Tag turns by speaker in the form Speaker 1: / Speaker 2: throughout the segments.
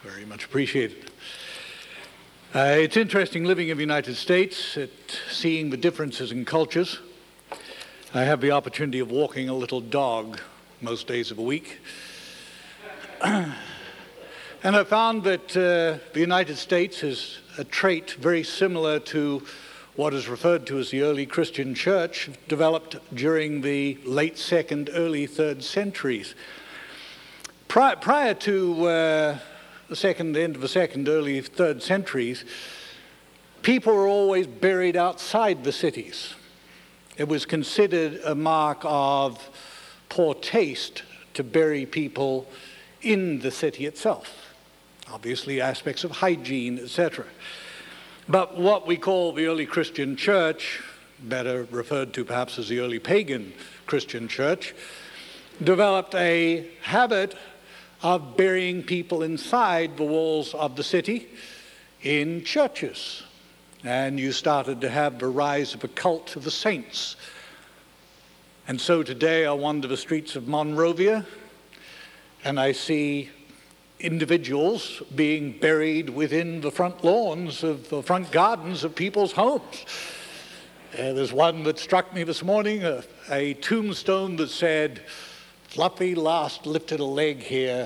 Speaker 1: Very much appreciated. It's interesting living in the United States, seeing the differences in cultures. I have the opportunity of walking a little dog most days of the week. And I found that the United States is a trait very similar to what is referred to as the early Christian church, developed during the late 2nd, early 3rd centuries. Prior to the end of the 2nd, early 3rd centuries, people were always buried outside the cities. It was considered a mark of poor taste to bury people in the city itself. Obviously, aspects of hygiene, etc. But what we call the early Christian church, better referred to perhaps as the early pagan Christian church, developed a habit of burying people inside the walls of the city in churches. And you started to have the rise of a cult of the saints. And so today I wander the streets of Monrovia and I see individuals being buried within the front lawns of the front gardens of people's homes. There's one that struck me this morning, a tombstone that said, "Fluffy last lifted a leg here,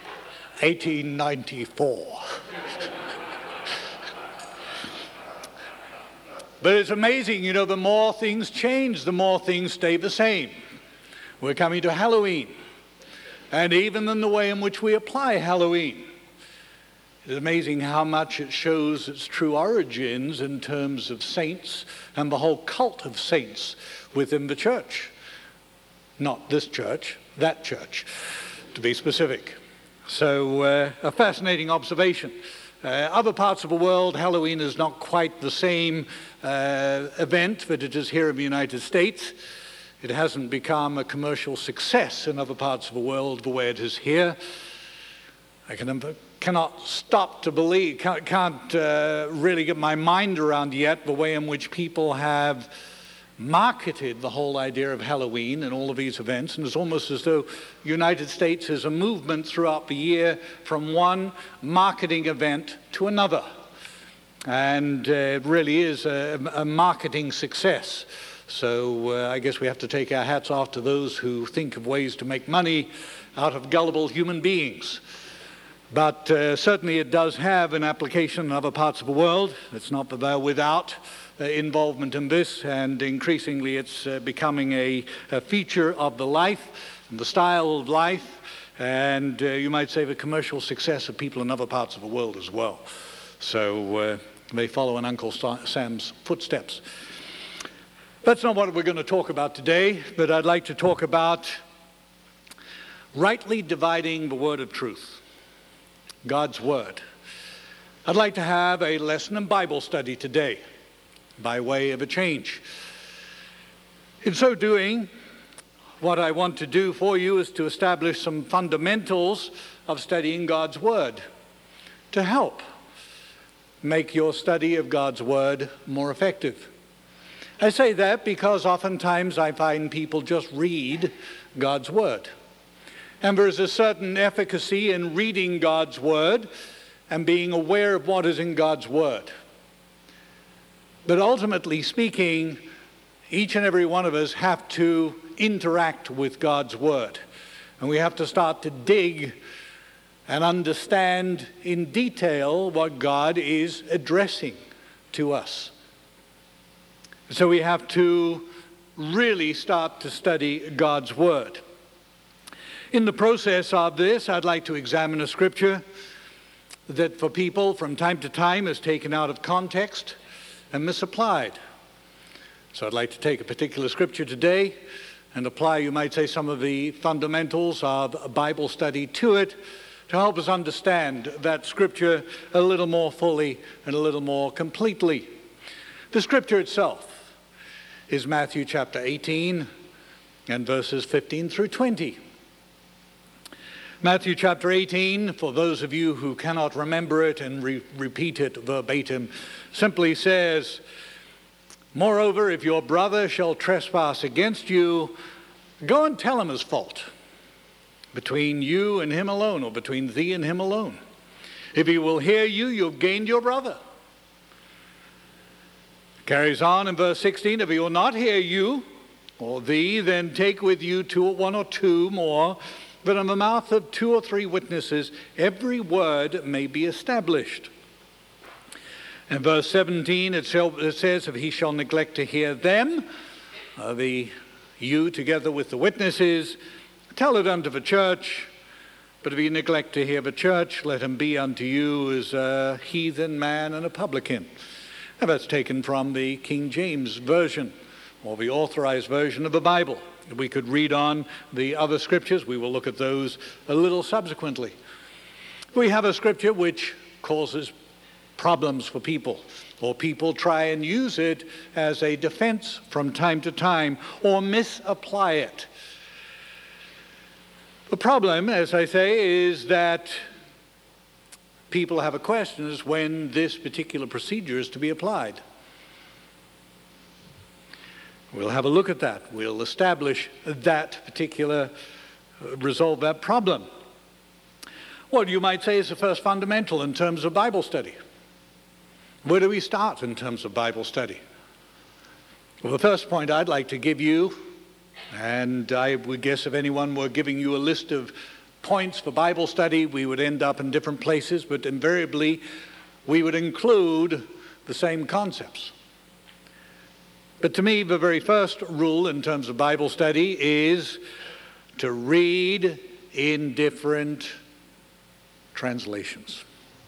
Speaker 1: 1894. But it's amazing, the more things change, the more things stay the same. We're coming to Halloween. And even in the way in which we apply Halloween, it's amazing how much it shows its true origins in terms of saints and the whole cult of saints within the church. Not this church, that church, to be specific. So a fascinating observation. Other parts of the world, Halloween is not quite the same event that it is here in the United States. It hasn't become a commercial success in other parts of the world the way it is here. I cannot stop to believe, can't really get my mind around yet the way in which people have marketed the whole idea of Halloween and all of these events. And it's almost as though the United States is a movement throughout the year from one marketing event to another. And it really is a marketing success. So I guess we have to take our hats off to those who think of ways to make money out of gullible human beings. But certainly it does have an application in other parts of the world. It's not that they're without involvement in this, and increasingly it's becoming a feature of the life and the style of life, and you might say the commercial success of people in other parts of the world as well. So they follow in Uncle Sam's footsteps. That's not what we're going to talk about today, but I'd like to talk about rightly dividing the word of truth, God's word. I'd like to have a lesson in Bible study today by way of a change. In so doing, what I want to do for you is to establish some fundamentals of studying God's word to help make your study of God's word more effective. I say that because oftentimes I find people just read God's word. And there is a certain efficacy in reading God's word and being aware of what is in God's word. But ultimately speaking, each and every one of us have to interact with God's word. And we have to start to dig and understand in detail what God is addressing to us. So we have to really start to study God's word. In the process of this, I'd like to examine a scripture that for people from time to time is taken out of context and misapplied. So I'd like to take a particular scripture today and apply, you might say, some of the fundamentals of a Bible study to it to help us understand that scripture a little more fully and a little more completely. The scripture itself is Matthew chapter 18 and verses 15 through 20. Matthew chapter 18, for those of you who cannot remember it and repeat it verbatim, simply says, "Moreover, if your brother shall trespass against you, go and tell him his fault, between you and him alone, or between thee and him alone. If he will hear you, you've gained your brother. Carries on in verse 16, if he will not hear you or thee, then take with you one or two more, that in the mouth of 2 or 3 witnesses every word may be established. In verse 17 it says, if he shall neglect to hear them, you together with the witnesses, tell it unto the church. But if he neglect to hear the church, let him be unto you as a heathen man and a publican. Now that's taken from the King James Version, or the authorized version of the Bible. We could read on the other scriptures. We will look at those a little subsequently. We have a scripture which causes problems for people, or people try and use it as a defense from time to time, or misapply it. The problem, as I say, is that people have a question as when this particular procedure is to be applied. We'll have a look at that. We'll establish that particular, resolve that problem. What you might say is the first fundamental in terms of Bible study. Where do we start in terms of Bible study? Well, the first point I'd like to give you, and I would guess if anyone were giving you a list of points for Bible study, we would end up in different places, but invariably we would include the same concepts. But to me, the very first rule in terms of Bible study is to read in different translations.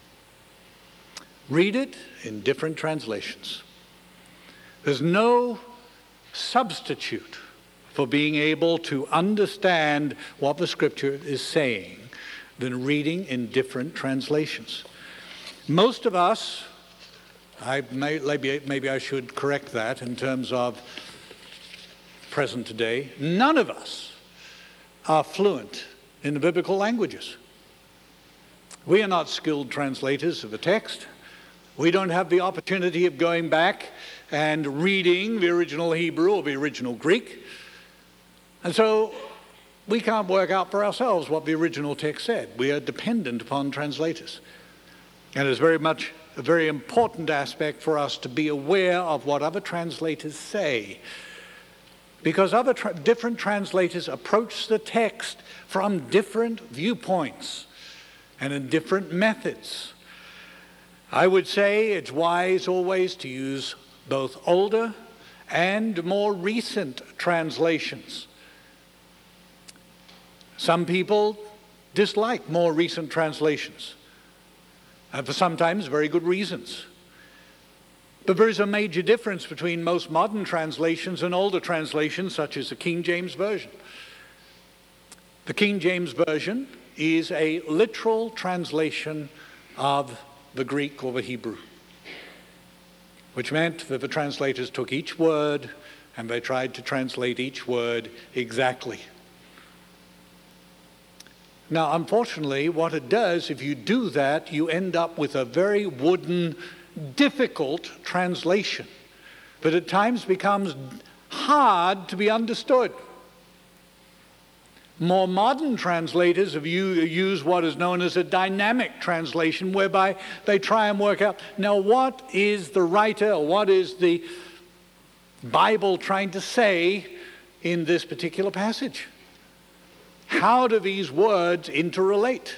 Speaker 1: Read it in different translations. There's no substitute for being able to understand what the scripture is saying than reading in different translations. Most of us, maybe I should correct that in terms of present today, none of us are fluent in the biblical languages. We are not skilled translators of the text. We don't have the opportunity of going back and reading the original Hebrew or the original Greek. And so we can't work out for ourselves what the original text said. We are dependent upon translators. And it's very much a very important aspect for us to be aware of what other translators say. Because different translators approach the text from different viewpoints and in different methods. I would say it's wise always to use both older and more recent translations. Some people dislike more recent translations, and for sometimes very good reasons. But there is a major difference between most modern translations and older translations, such as the King James Version. The King James Version is a literal translation of the Greek or the Hebrew, which meant that the translators took each word and they tried to translate each word exactly. Now, unfortunately, what it does, if you do that, you end up with a very wooden, difficult translation that at times becomes hard to be understood. More modern translators have used what is known as a dynamic translation, whereby they try and work out, now what is the writer, or what is the Bible trying to say in this particular passage? How do these words interrelate?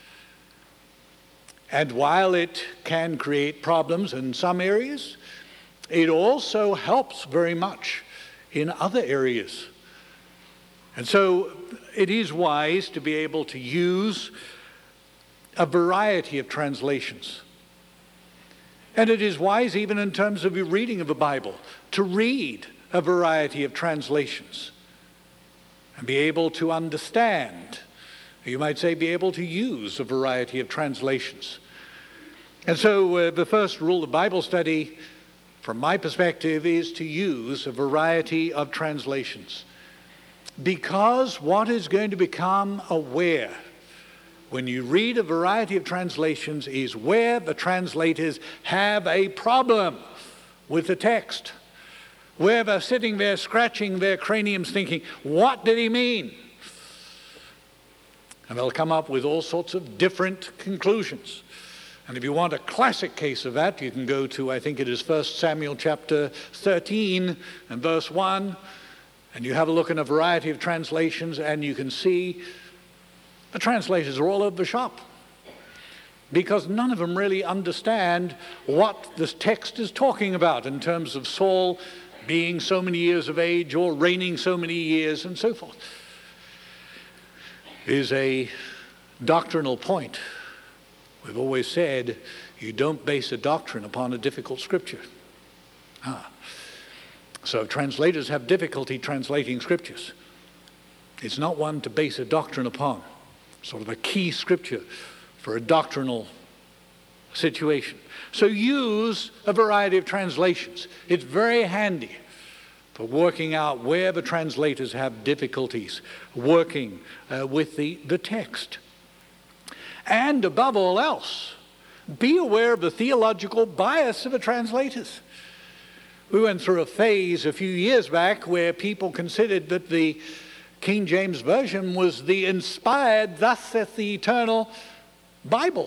Speaker 1: And while it can create problems in some areas, it also helps very much in other areas. And so it is wise to be able to use a variety of translations. And it is wise, even in terms of your reading of the Bible, to read a variety of translations and be able to understand, you might say, be able to use a variety of translations. And so the first rule of Bible study, from my perspective, is to use a variety of translations. Because what is going to become aware when you read a variety of translations is where the translators have a problem with the text, where they're sitting there scratching their craniums thinking, what did he mean? And they'll come up with all sorts of different conclusions. And if you want a classic case of that, you can go to, I think it is 1 Samuel chapter 13 and verse 1, and you have a look in a variety of translations, and you can see the translators are all over the shop, because none of them really understand what this text is talking about in terms of Saul being so many years of age or reigning so many years and so forth. It is a doctrinal point. We've always said you don't base a doctrine upon a difficult scripture. So translators have difficulty translating scriptures. It's not one to base a doctrine upon, sort of a key scripture for a doctrinal situation. So use a variety of translations. It's very handy for working out where the translators have difficulties working with the text. And above all else, be aware of the theological bias of the translators. We went through a phase a few years back where people considered that the King James Version was the inspired, thus saith the eternal Bible.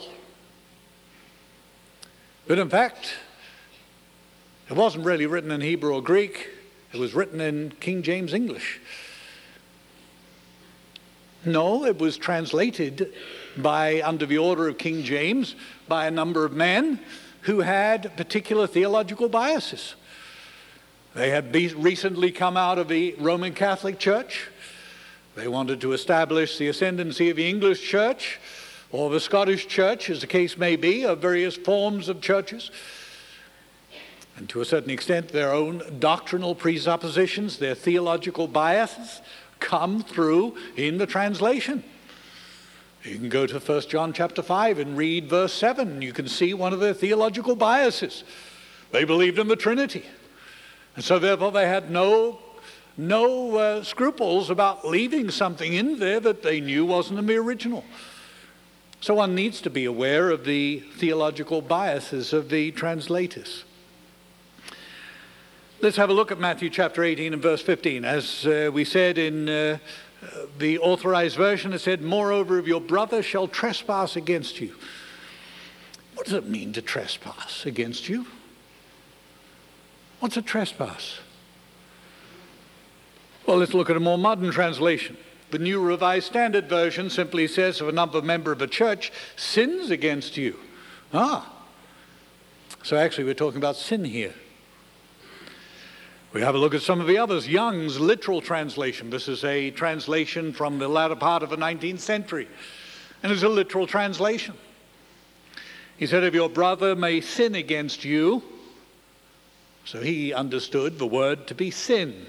Speaker 1: But in fact, it wasn't really written in Hebrew or Greek. It was written in King James English. No, it was translated under the order of King James by a number of men who had particular theological biases. They had recently come out of the Roman Catholic Church. They wanted to establish the ascendancy of the English Church or the Scottish Church, as the case may be, of various forms of churches. And to a certain extent, their own doctrinal presuppositions, their theological biases, come through in the translation. You can go to 1 John chapter 5 and read verse 7. You can see one of their theological biases. They believed in the Trinity. And so therefore they had no scruples about leaving something in there that they knew wasn't in the original. So one needs to be aware of the theological biases of the translators. Let's have a look at Matthew chapter 18 and verse 15. As we said in the Authorized Version, it said, "Moreover, if your brother shall trespass against you." What does it mean to trespass against you? What's a trespass? Well, let's look at a more modern translation. The New Revised Standard Version simply says, if another member of a church sins against you. So actually we're talking about sin here. We have a look at some of the others. Young's literal translation. This is a translation from the latter part of the 19th century. And it's a literal translation. He said, if your brother may sin against you. So he understood the word to be sin.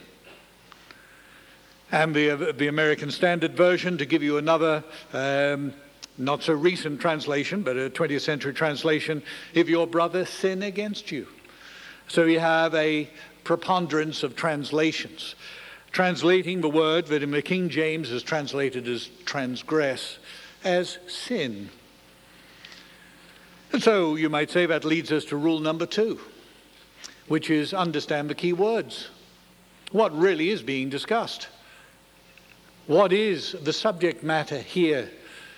Speaker 1: And the American Standard Version, to give you another not so recent translation, but a 20th century translation, if your brother sin against you. So you have a preponderance of translations, translating the word that in the King James is translated as transgress, as sin. And so you might say that leads us to rule number 2, which is understand the key words. What really is being discussed? What is the subject matter here?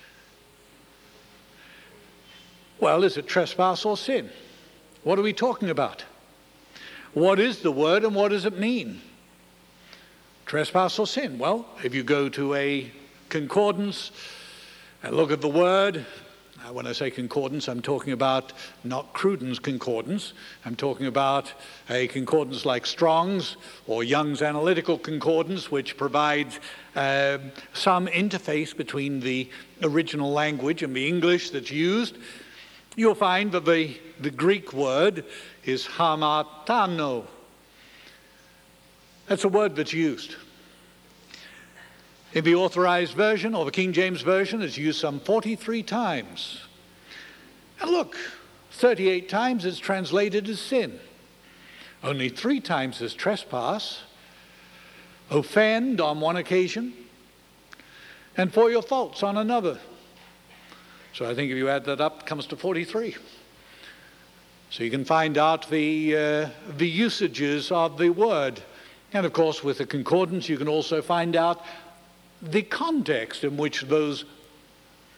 Speaker 1: Well, is it trespass or sin? What are we talking about? What is the word and what does it mean? Trespass or sin? Well, if you go to a concordance and look at the word, when I say concordance, I'm talking about not Cruden's concordance. I'm talking about a concordance like Strong's or Young's Analytical Concordance, which provides some interface between the original language and the English that's used. You'll find that the Greek word is hamartano. That's a word that's used. In the Authorized Version or the King James Version, it's used some 43 times. And look, 38 times it's translated as sin. Only 3 times as trespass, offend on one occasion, and for your faults on another. So I think if you add that up, it comes to 43. So you can find out the usages of the word. And of course, with the concordance, you can also find out the context in which those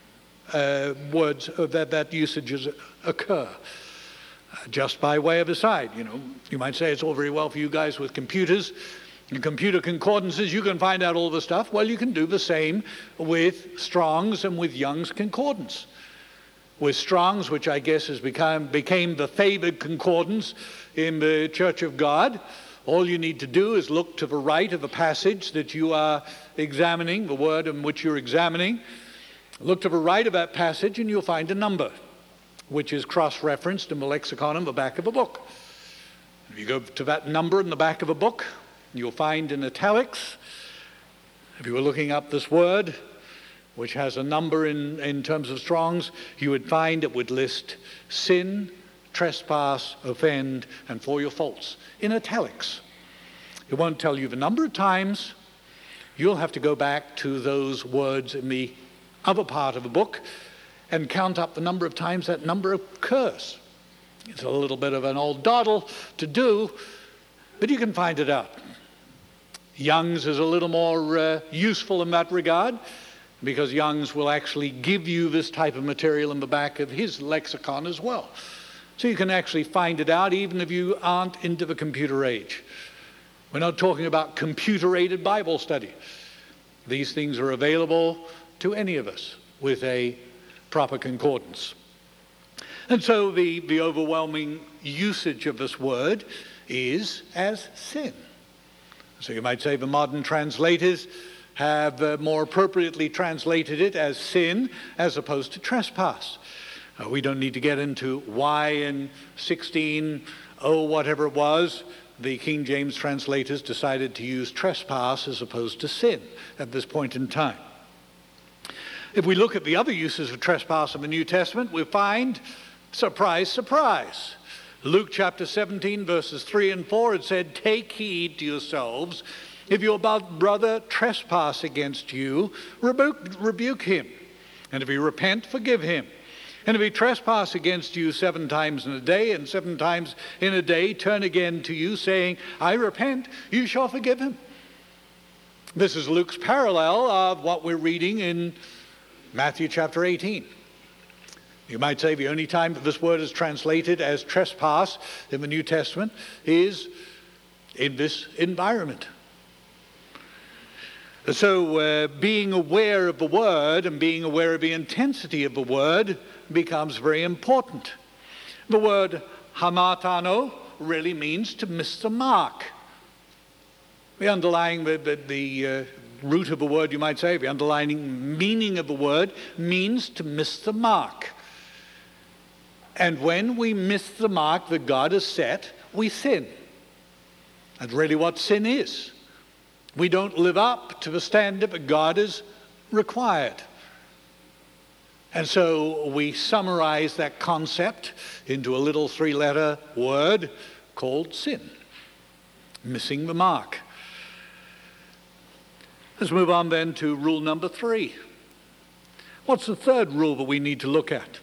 Speaker 1: words that usages occur. Just by way of aside, you might say it's all very well for you guys with computers and computer concordances. You can find out all the stuff. Well, you can do the same with Strong's and with Young's Concordance. With Strong's, which I guess became the favored concordance in the Church of God, all you need to do is look to the right of the passage that you are examining, the word in which you're examining. Look to the right of that passage and you'll find a number, which is cross-referenced in the lexicon in the back of a book. If you go to that number in the back of a book, you'll find in italics, if you were looking up this word, which has a number in terms of Strong's, you would find it would list sin, trespass, offend, and for your faults in italics. It won't tell you the number of times. You'll have to go back to those words in the other part of the book and count up the number of times that number occurs. It's a little bit of an old dawdle to do, but you can find it out. Young's is a little more useful in that regard, because Young's will actually give you this type of material in the back of his lexicon as well. So you can actually find it out even if you aren't into the computer age. We're not talking about computer-aided Bible study. These things are available to any of us with a proper concordance. And so the overwhelming usage of this word is as sin. So you might say the modern translators have more appropriately translated it as sin as opposed to trespass. We don't need to get into why in 1600 whatever it was, the King James translators decided to use trespass as opposed to sin at this point in time. If we look at the other uses of trespass in the New Testament, we find, surprise, surprise. Luke chapter 17, verses 3 and 4, it said, "Take heed to yourselves. If your brother trespass against you, rebuke him. And if he repent, forgive him. And if he trespass against you 7 times in a day, and 7 times in a day turn again to you, saying, I repent, you shall forgive him." This is Luke's parallel of what we're reading in Matthew chapter 18. You might say the only time that this word is translated as trespass in the New Testament is in this environment. So being aware of the word and being aware of the intensity of the word becomes very important. The word hamartano really means to miss the mark. The underlying, the root of the word, you might say, the underlying meaning of the word means to miss the mark. And when we miss the mark that God has set, we sin. That's really what sin is. We don't live up to the standard that God has required. And so we summarize that concept into a little 3-letter word called sin. Missing the mark. Let's move on then to rule number 3. What's the third rule that we need to look at?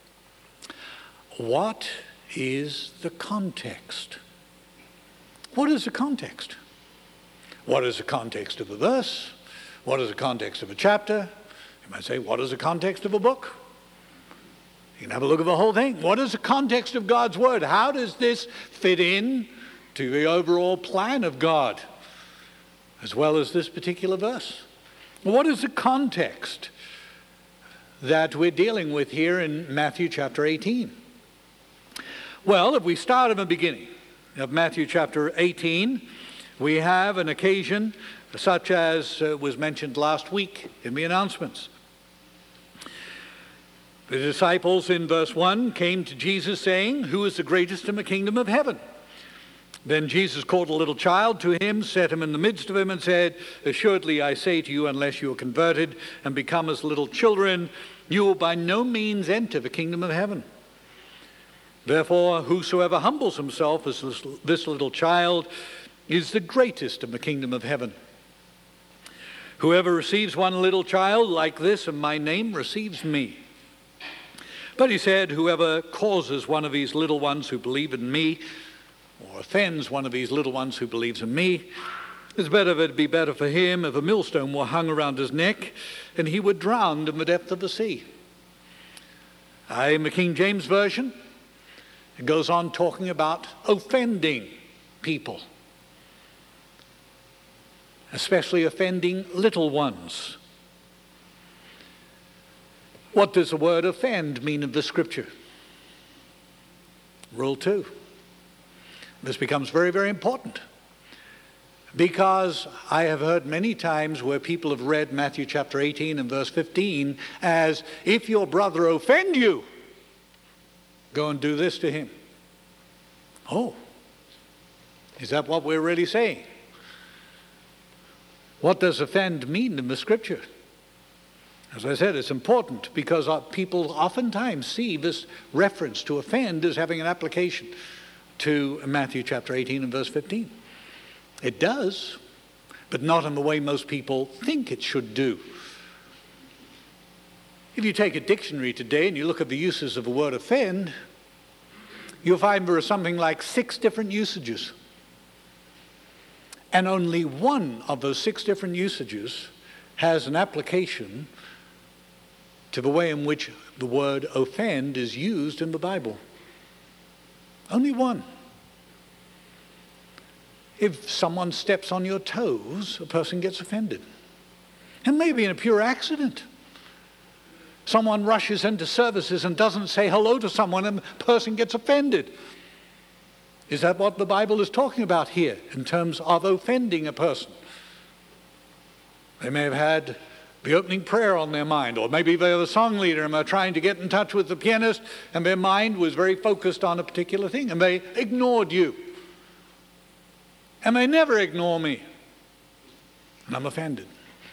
Speaker 1: What is the context? What is the context? What is the context of a verse? What is the context of a chapter? You might say, what is the context of a book? You can have a look at the whole thing. What is the context of God's word? How does this fit in to the overall plan of God, as well as this particular verse? What is the context that we're dealing with here in Matthew chapter 18? Well, if we start at the beginning of Matthew chapter 18, we have an occasion such as was mentioned last week in the announcements. The disciples in verse 1 came to Jesus saying, "Who is the greatest in the kingdom of heaven?" Then Jesus called a little child to him, set him in the midst of them, and said, "Assuredly I say to you, unless you are converted and become as little children, you will by no means enter the kingdom of heaven. Therefore, whosoever humbles himself as this little child is the greatest in the kingdom of heaven. Whoever receives one little child like this in my name receives me. But he said, whoever causes one of these little ones who believe in me, or offends one of these little ones who believes in me, it'd be better for him if a millstone were hung around his neck and he were drowned in the depth of the sea. In the King James Version, it goes on talking about offending people, especially offending little ones. What does the word offend mean in the Scripture? Rule 2. This becomes very, very important, because I have heard many times where people have read Matthew chapter 18 and verse 15 as, if your brother offend you, go and do this to him. Oh, is that what we're really saying? What does offend mean in the Scripture? As I said, it's important because people oftentimes see this reference to offend as having an application to Matthew chapter 18 and verse 15. It does, but not in the way most people think it should do. If you take a dictionary today and you look at the uses of the word offend, you'll find there are something like 6 different usages. And only one of those 6 different usages has an application to the way in which the word offend is used in the Bible. Only one. If someone steps on your toes, a person gets offended. And maybe in a pure accident. Someone rushes into services and doesn't say hello to someone and the person gets offended. Is that what the Bible is talking about here in terms of offending a person? They may have had the opening prayer on their mind, or maybe they're the song leader and they're trying to get in touch with the pianist and their mind was very focused on a particular thing and they ignored you. And they never ignore me. And I'm offended.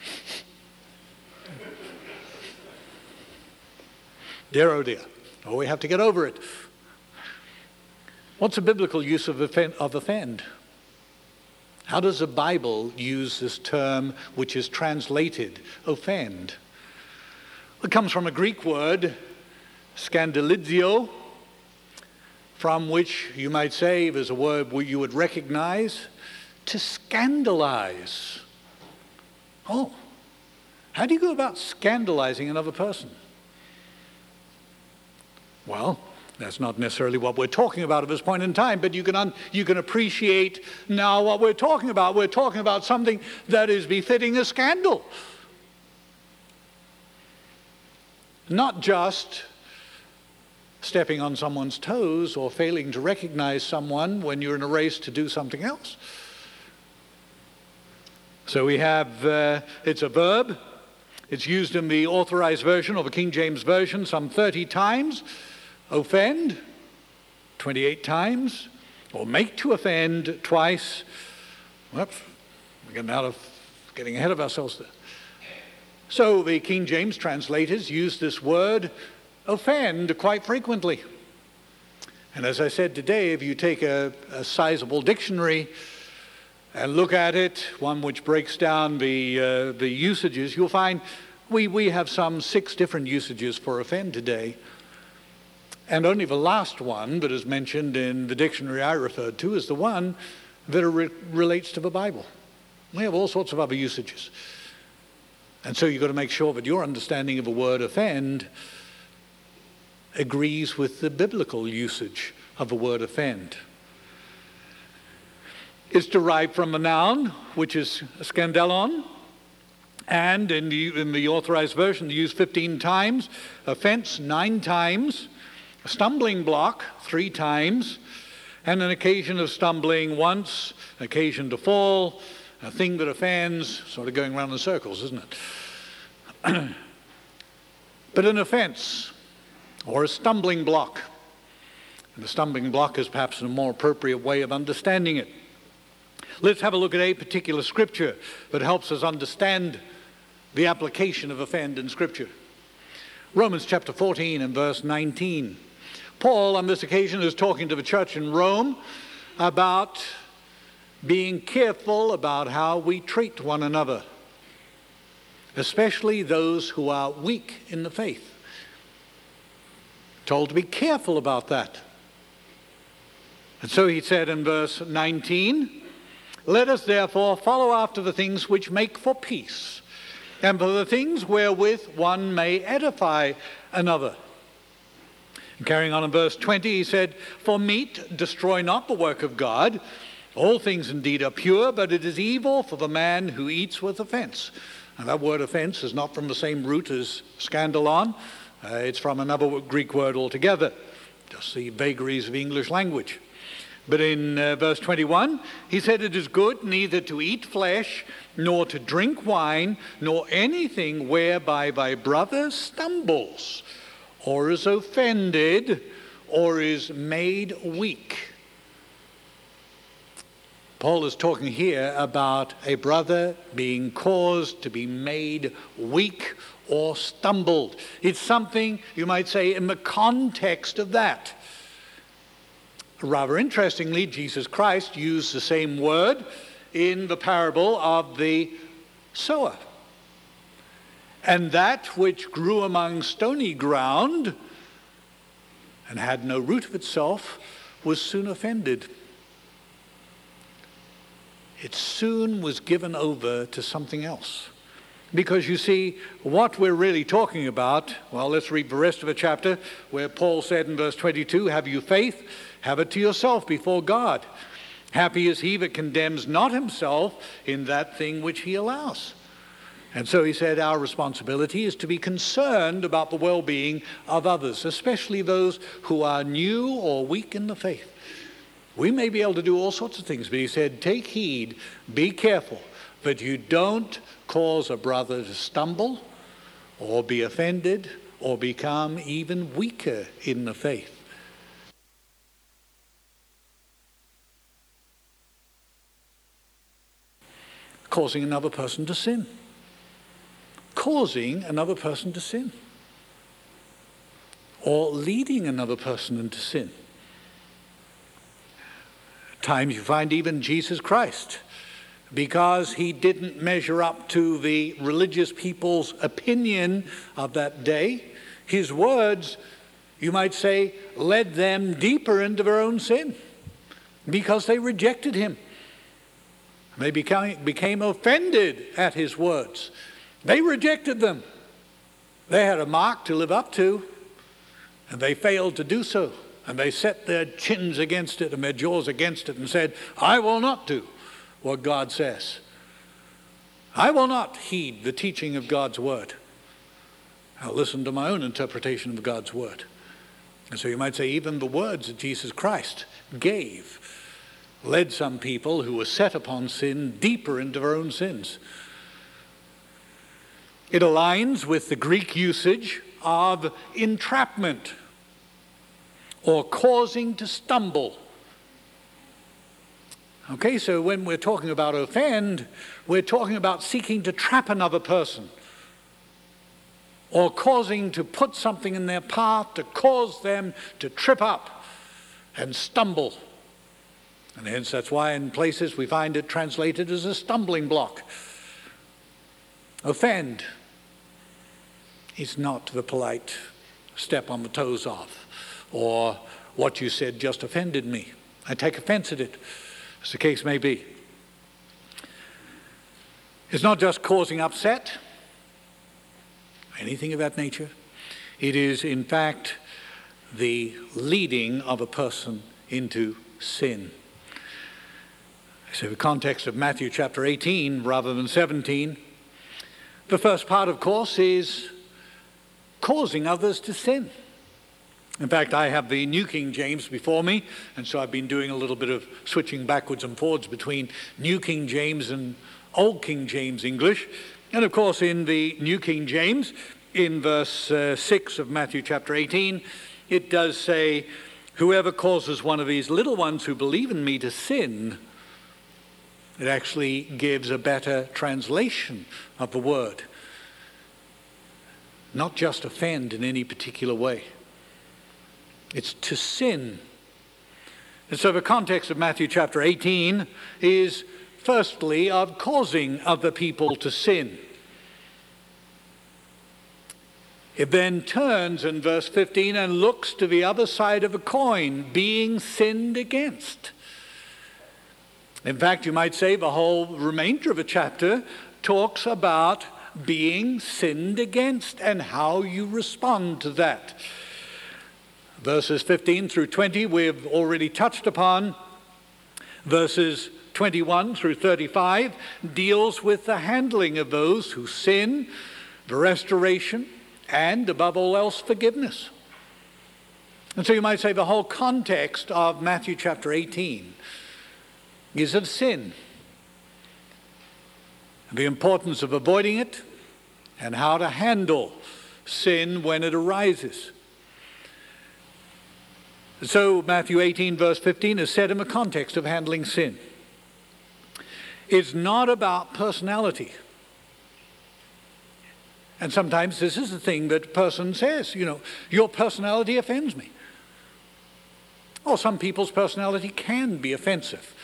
Speaker 1: Dear, oh dear. Oh, we have to get over it. What's a biblical use of offend? How does the Bible use this term which is translated offend? It comes from a Greek word, scandalizio, from which you might say there's a word you would recognize, to scandalize. Oh, how do you go about scandalizing another person? Well, that's not necessarily what we're talking about at this point in time, but you can appreciate now what we're talking about. We're talking about something that is befitting a scandal. Not just stepping on someone's toes or failing to recognize someone when you're in a race to do something else. So we have, it's a verb. It's used in the Authorized Version or the King James Version some 30 times. Offend, 28 times. Or make to offend, twice. Whoops, we're getting ahead of ourselves there. So the King James translators use this word offend quite frequently. And as I said today, if you take a sizable dictionary and look at it, one which breaks down the usages, you'll find we have some 6 different usages for offend today. And only the last one that is mentioned in the dictionary I referred to is the one that relates to the Bible. We have all sorts of other usages. And so you've got to make sure that your understanding of the word offend agrees with the biblical usage of the word offend. It's derived from a noun, which is scandalon, and in the Authorized Version, used 15 times, offense 9 times, a stumbling block 3 times, and an occasion of stumbling once, occasion to fall, a thing that offends, sort of going around in circles, isn't it? But an offense, or a stumbling block, and the stumbling block is perhaps a more appropriate way of understanding it. Let's have a look at a particular scripture that helps us understand the application of offend in Scripture. Romans chapter 14 and verse 19. Paul, on this occasion, is talking to the church in Rome about being careful about how we treat one another, especially those who are weak in the faith. Told to be careful about that. And so he said in verse 19, let us therefore follow after the things which make for peace, and for the things wherewith one may edify another. And carrying on in verse 20, he said, "For meat destroy not the work of God. All things indeed are pure, but it is evil for the man who eats with offense." And that word offense is not from the same root as scandalon. It's from another Greek word altogether. Just the vagaries of English language. But in verse 21, he said, "It is good neither to eat flesh, nor to drink wine, nor anything whereby thy brother stumbles, or is offended, or is made weak." Paul is talking here about a brother being caused to be made weak or stumbled. It's something, you might say, in the context of that. Rather interestingly, Jesus Christ used the same word in the parable of the sower. And that which grew among stony ground and had no root of itself was soon offended. It soon was given over to something else. Because you see, what we're really talking about, well, let's read the rest of the chapter, where Paul said in verse 22, "Have you faith? Have it to yourself before God. Happy is he that condemns not himself in that thing which he allows." And so he said our responsibility is to be concerned about the well-being of others, especially those who are new or weak in the faith. We may be able to do all sorts of things, but he said, take heed, be careful, that you don't cause a brother to stumble or be offended or become even weaker in the faith. Causing another person to sin. Causing another person to sin. Or leading another person into sin. At times you find even Jesus Christ, because he didn't measure up to the religious people's opinion of that day, his words, you might say, led them deeper into their own sin because they rejected him. They became offended at his words. They rejected them. They had a mark to live up to, and they failed to do so. And they set their chins against it and their jaws against it and said, "I will not do what God says. I will not heed the teaching of God's word. I'll listen to my own interpretation of God's word." And so you might say even the words that Jesus Christ gave led some people who were set upon sin deeper into their own sins. It aligns with the Greek usage of entrapment or causing to stumble. Okay, so when we're talking about offend, we're talking about seeking to trap another person or causing to put something in their path to cause them to trip up and stumble. And hence that's why in places we find it translated as a stumbling block. Offend is not the polite step on the toes of, or what you said just offended me. I take offense at it, as the case may be. It's not just causing upset, anything of that nature. It is, in fact, the leading of a person into sin. So the context of Matthew chapter 18 rather than 17, the first part, of course, is causing others to sin. In fact, I have the New King James before me, and so I've been doing a little bit of switching backwards and forwards between New King James and Old King James English. And of course, in the New King James, in verse 6 of Matthew chapter 18, it does say, "Whoever causes one of these little ones who believe in me to sin," it actually gives a better translation of the word. Not just offend in any particular way. It's to sin. And so the context of Matthew chapter 18 is firstly of causing other people to sin. It then turns in verse 15 and looks to the other side of a coin, being sinned against. In fact, you might say the whole remainder of the chapter talks about being sinned against and how you respond to that. Verses 15 through 20 we've already touched upon. Verses 21 through 35 deals with the handling of those who sin, the restoration, and above all else, forgiveness. And so you might say the whole context of Matthew chapter 18 is of sin, the importance of avoiding it, and how to handle sin when it arises. So Matthew 18 verse 15 is said in the context of handling sin. It's not about personality. And sometimes this is the thing that a person says, your personality offends me. Or some people's personality can be offensive.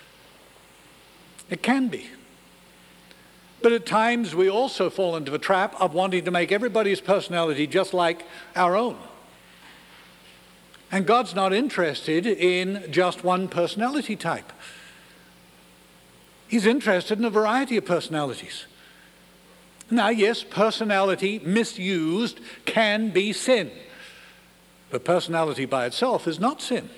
Speaker 1: It can be. But at times we also fall into the trap of wanting to make everybody's personality just like our own. And God's not interested in just one personality type. He's interested in a variety of personalities. Now, yes, personality misused can be sin. But personality by itself is not sin.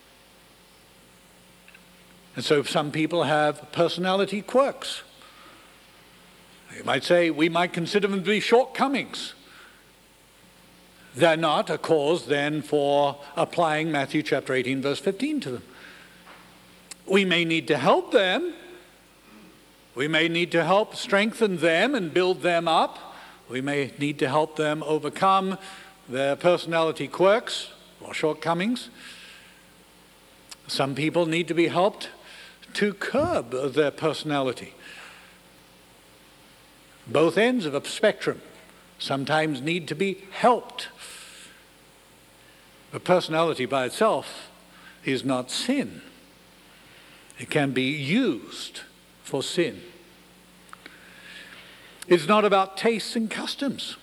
Speaker 1: And so some people have personality quirks. You might say we might consider them to be shortcomings. They're not a cause then for applying Matthew chapter 18 verse 15 to them. We may need to help them. We may need to help strengthen them and build them up. We may need to help them overcome their personality quirks or shortcomings. Some people need to be helped to curb their personality. Both ends of a spectrum sometimes need to be helped. But personality by itself is not sin. It can be used for sin. It's not about tastes and customs.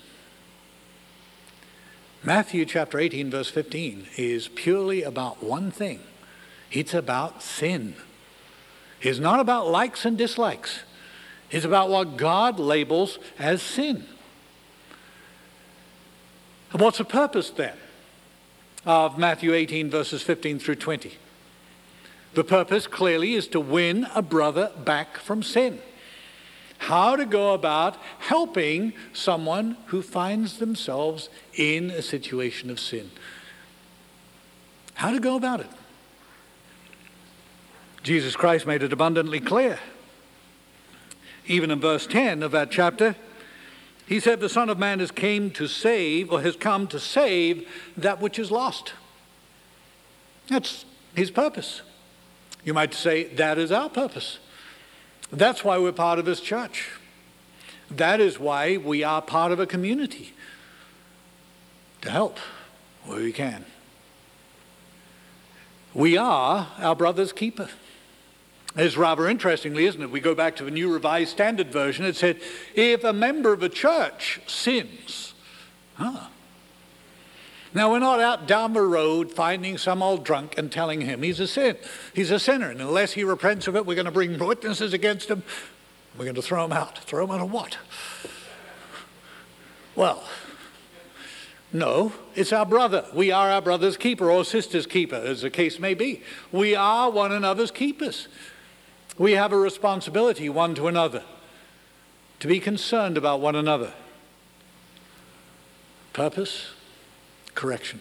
Speaker 1: Matthew chapter 18 verse 15 is purely about one thing. It's about sin. It's not about likes and dislikes. It's about what God labels as sin. And what's the purpose then of Matthew 18 verses 15 through 20? The purpose clearly is to win a brother back from sin. How to go about helping someone who finds themselves in a situation of sin. How to go about it. Jesus Christ made it abundantly clear. Even in verse 10 of that chapter, he said, the Son of Man has come to save that which is lost. That's his purpose. You might say that is our purpose. That's why we're part of this church. That is why we are part of a community. To help where we can. We are our brother's keeper. It's rather interestingly, isn't it? We go back to the New Revised Standard Version. It said, if a member of a church sins. Now, we're not out down the road finding some old drunk and telling him he's a sinner. And unless he repents of it, we're going to bring witnesses against him. We're going to throw him out. Throw him out of what? Well, no, it's our brother. We are our brother's keeper or sister's keeper, as the case may be. We are one another's keepers. We have a responsibility one to another to be concerned about one another. Purpose, correction.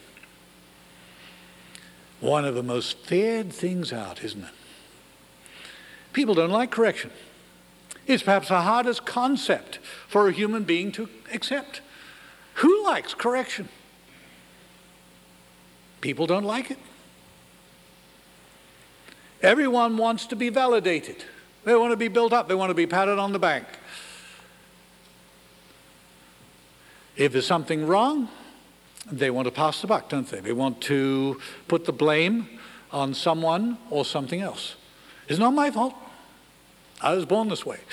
Speaker 1: One of the most feared things out, isn't it? People don't like correction. It's perhaps the hardest concept for a human being to accept. Who likes correction? People don't like it. Everyone wants to be validated. They want to be built up. They want to be patted on the back. If there's something wrong, they want to pass the buck, don't they? They want to put the blame on someone or something else. It's not my fault. I was born this way.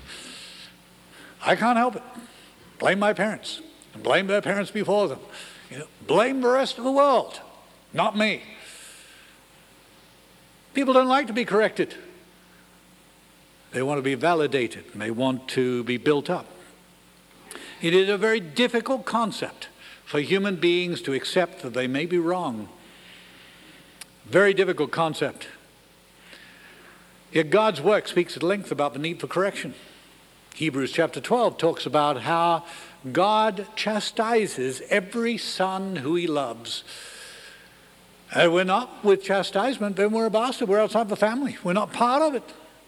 Speaker 1: I can't help it. Blame my parents. And blame their parents before them. Blame the rest of the world. Not me. People don't like to be corrected. They want to be validated, and they want to be built up. It is a very difficult concept for human beings to accept that they may be wrong. Very difficult concept. Yet God's work speaks at length about the need for correction. Hebrews chapter 12 talks about how God chastises every son who he loves. And we're not with chastisement, then we're a bastard. We're outside the family. We're not part of it.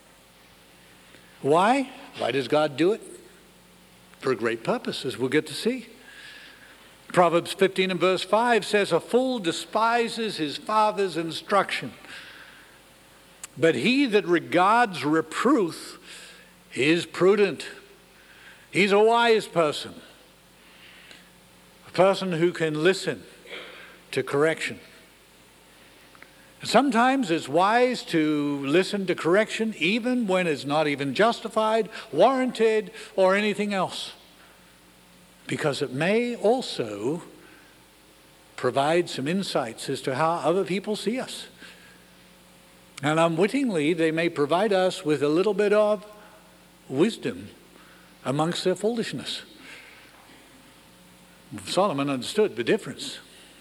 Speaker 1: Why? Why does God do it? For a great purpose, as we'll get to see. Proverbs 15 and verse 5 says, "A fool despises his father's instruction, but he that regards reproof is prudent." He's a wise person. A person who can listen to correction. Sometimes it's wise to listen to correction even when it's not even justified, warranted, or anything else, because it may also provide some insights as to how other people see us. And unwittingly, they may provide us with a little bit of wisdom amongst their foolishness. Solomon understood the difference.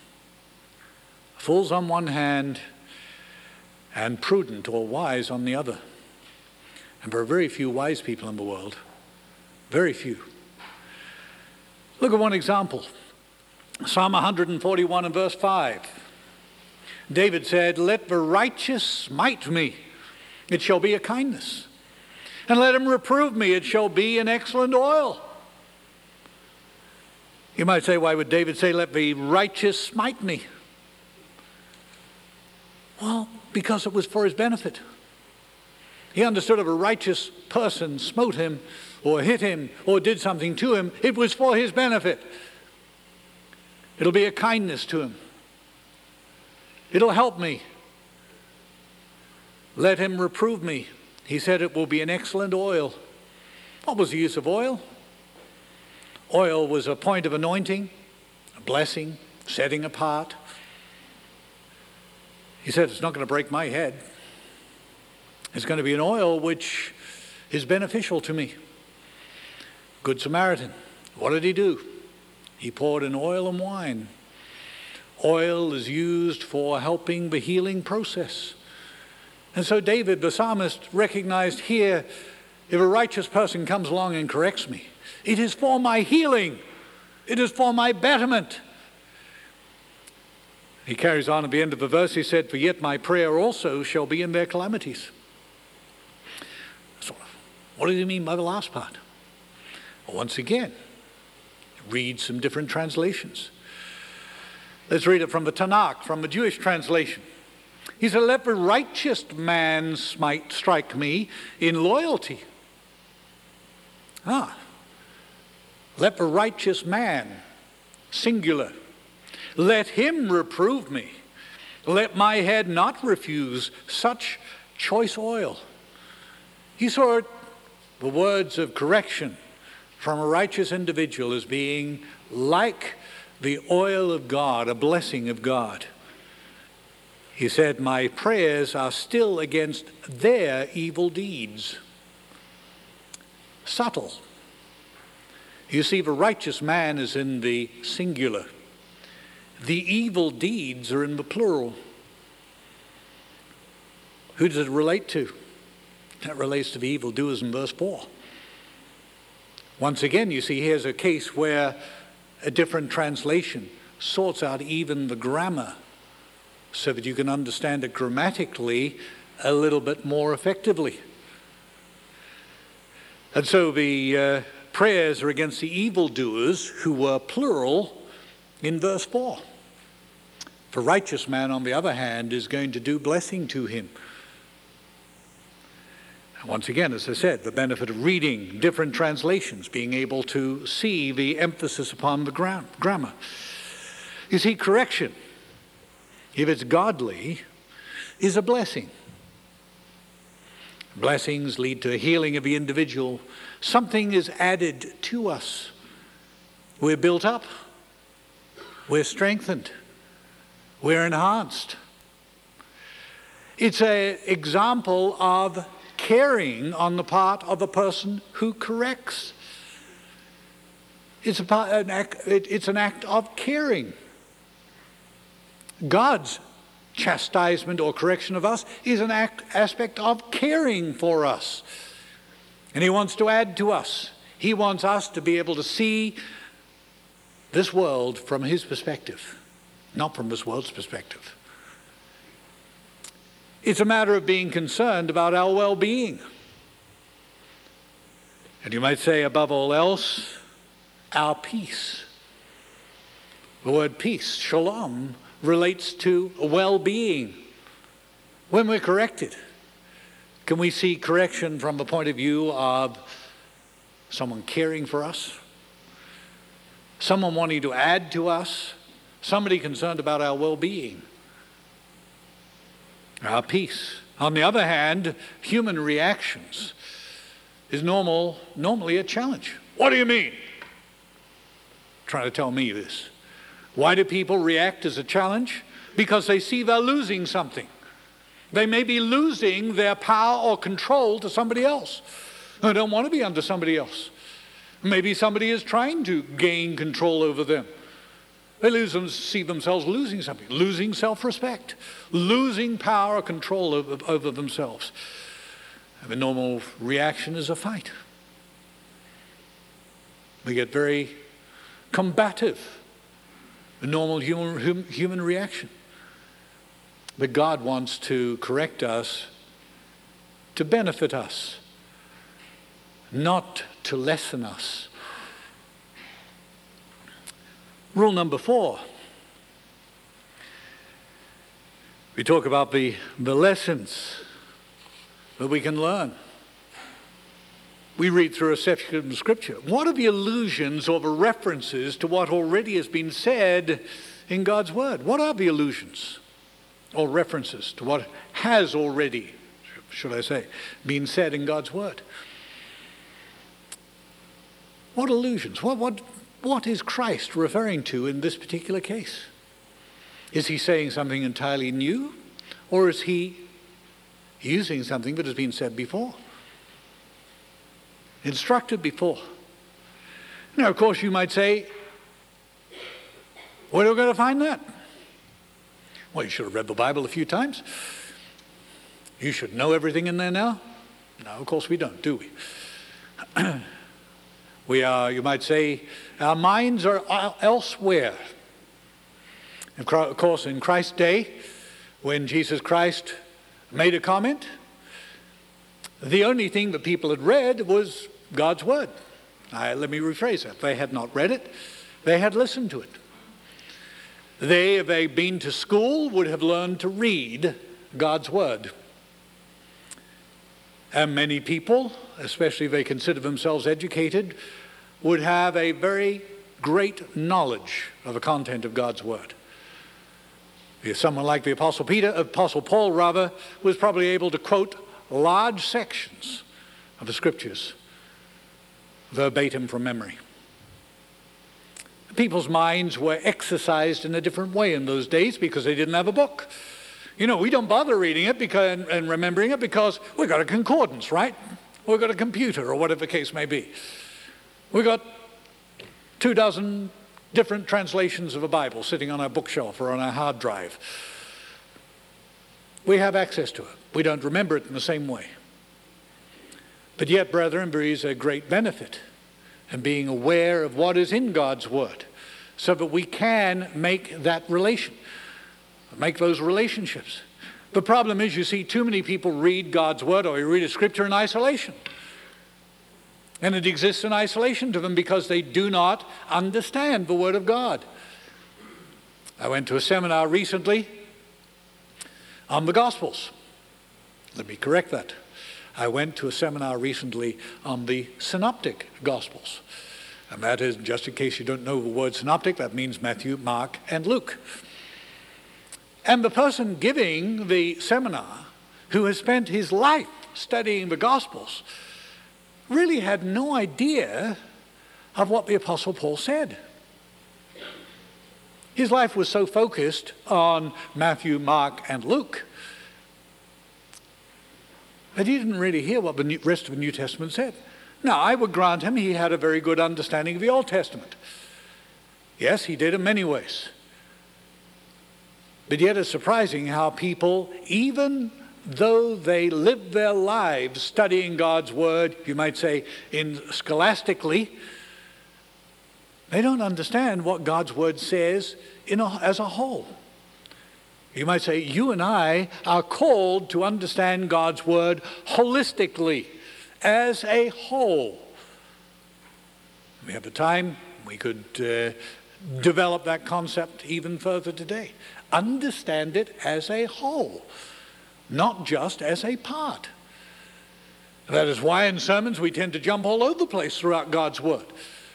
Speaker 1: Fools on one hand, and prudent or wise on the other. And there are very few wise people in the world. Very few. Look at one example. Psalm 141 and verse 5. David said, "Let the righteous smite me, it shall be a kindness. And let him reprove me, it shall be an excellent oil." You might say, why would David say, "Let the righteous smite me"? Well, because it was for his benefit. He understood if a righteous person smote him or hit him or did something to him, it was for his benefit. It'll be a kindness to him. It'll help me. Let him reprove me. He said it will be an excellent oil. What was the use of oil? Oil was a point of anointing, a blessing, setting apart. He said, it's not going to break my head. It's going to be an oil which is beneficial to me. Good Samaritan. What did he do? He poured in oil and wine. Oil is used for helping the healing process. And so David, the psalmist, recognized here, if a righteous person comes along and corrects me, it is for my healing. It is for my betterment. He carries on at the end of the verse, he said, "For yet my prayer also shall be in their calamities." So, what does he mean by the last part? Well, once again, read some different translations. Let's read it from the Tanakh, from the Jewish translation. He said, "Let the righteous man strike me in loyalty." Let the righteous man, singular. Let him reprove me. Let my head not refuse such choice oil. He saw the words of correction from a righteous individual as being like the oil of God, a blessing of God. He said, my prayers are still against their evil deeds. Subtle. You see, the righteous man is in the singular. The evil deeds are in the plural. Who does it relate to? That relates to the evildoers in verse 4. Once again, you see, here's a case where a different translation sorts out even the grammar so that you can understand it grammatically a little bit more effectively. And so the prayers are against the evildoers who were plural in verse 4. The righteous man, on the other hand, is going to do blessing to him. Once again, as I said, the benefit of reading different translations, being able to see the emphasis upon the grammar. You see, correction, if it's godly, is a blessing. Blessings lead to a healing of the individual. Something is added to us. We're built up. We're strengthened. We're enhanced. It's an example of caring on the part of a person who corrects. It's an act of caring. God's chastisement or correction of us is an aspect of caring for us. And he wants to add to us. He wants us to be able to see this world from his perspective, not from this world's perspective. It's a matter of being concerned about our well-being. And you might say, above all else, our peace. The word peace, shalom, relates to well-being. When we're corrected, can we see correction from the point of view of someone caring for us, someone wanting to add to us, somebody concerned about our well-being, our peace? On the other hand, human reactions is normally a challenge. What do you mean? Trying to tell me this. Why do people react as a challenge? Because they see they're losing something. They may be losing their power or control to somebody else. They don't want to be under somebody else. Maybe somebody is trying to gain control over them. They see themselves losing something, losing self-respect, losing power or control over themselves. And the normal reaction is a fight. We get very combative. The normal human reaction. But God wants to correct us to benefit us, not to lessen us. Rule number 4. We talk about the lessons that we can learn. We read through a section of Scripture. What are the allusions or the references to what already has been said in God's Word? What are the allusions or references to what has already, should I say, been said in God's Word? What allusions? What is Christ referring to in this particular case? Is he saying something entirely new, or is he using something that has been said before? Instructed before. Now, of course, you might say, where are we going to find that? Well, you should have read the Bible a few times. You should know everything in there now. No, of course we don't, do we? We are, you might say, our minds are elsewhere. Of course, in Christ's day, when Jesus Christ made a comment, the only thing that people had read was God's Word. Let me rephrase that. They had not read it. They had listened to it. They, if they'd been to school, would have learned to read God's Word. And many people, especially if they consider themselves educated, would have a very great knowledge of the content of God's Word. If someone like the Apostle Paul was probably able to quote large sections of the Scriptures verbatim from memory. People's minds were exercised in a different way in those days because they didn't have a book. You know, we don't bother reading it and remembering it because we've got a concordance, right? We've got a computer or whatever the case may be. We've got 24 different translations of a Bible sitting on our bookshelf or on our hard drive. We have access to it. We don't remember it in the same way. But yet, brethren, there is a great benefit in being aware of what is in God's Word so that we can make that relation, make those relationships. The problem is you see too many people read God's Word or you read a Scripture in isolation. And it exists in isolation to them because they do not understand the Word of God. I went to a seminar recently on the Gospels. Let me correct that. I went to a seminar recently on the Synoptic Gospels. And that is, just in case you don't know the word synoptic, that means Matthew, Mark, and Luke. And the person giving the seminar, who has spent his life studying the Gospels, really had no idea of what the Apostle Paul said. His life was so focused on Matthew, Mark, and Luke that he didn't really hear what the rest of the New Testament said. Now, I would grant him he had a very good understanding of the Old Testament. Yes, he did in many ways. But yet it's surprising how people, even though they live their lives studying God's Word, you might say scholastically, they don't understand what God's Word says as a whole. You might say you and I are called to understand God's Word holistically, as a whole. We have the time, we could develop that concept even further today. Understand it as a whole, not just as a part. That is why in sermons we tend to jump all over the place throughout God's Word,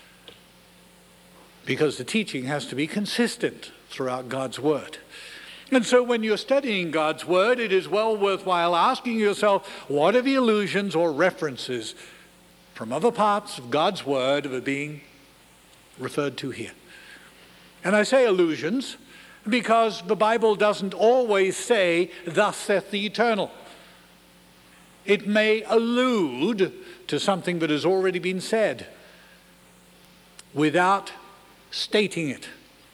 Speaker 1: because the teaching has to be consistent throughout God's Word. And so when you're studying God's Word, it is well worthwhile asking yourself, what are the allusions or references from other parts of God's Word that are being referred to here? And I say allusions because the Bible doesn't always say, "Thus saith the Eternal." It may allude to something that has already been said without stating it.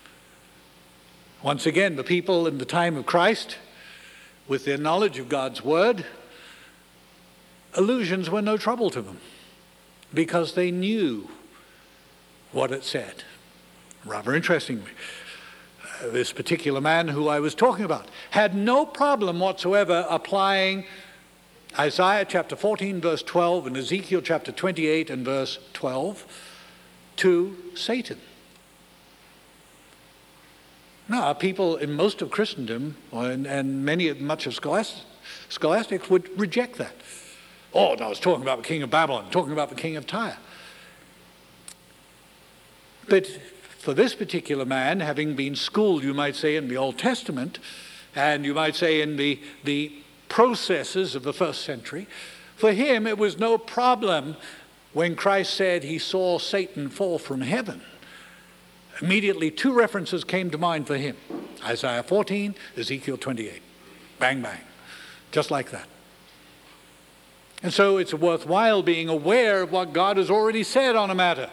Speaker 1: Once again, the people in the time of Christ, with their knowledge of God's Word, allusions were no trouble to them because they knew what it said. Rather interestingly, this particular man who I was talking about had no problem whatsoever applying Isaiah chapter 14 verse 12 and Ezekiel chapter 28 and verse 12 to Satan. Now, people in most of Christendom and much of scholastics would reject that. Oh, no, I was talking about the king of Babylon, talking about the king of Tyre. But for this particular man, having been schooled, you might say, in the Old Testament, and you might say in the processes of the first century, for him it was no problem when Christ said he saw Satan fall from heaven. Immediately, two references came to mind for him. Isaiah 14, Ezekiel 28. Bang, bang. Just like that. And so it's worthwhile being aware of what God has already said on a matter